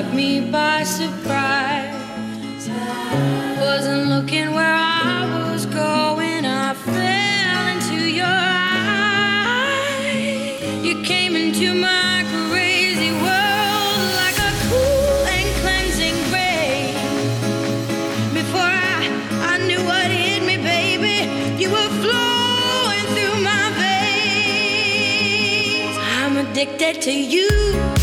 me by surprise. Wasn't looking where I was going. I fell into your eyes. You came into my crazy world like a cool and cleansing rain. Before I knew what hit me, baby, you were flowing through my veins. I'm addicted to you.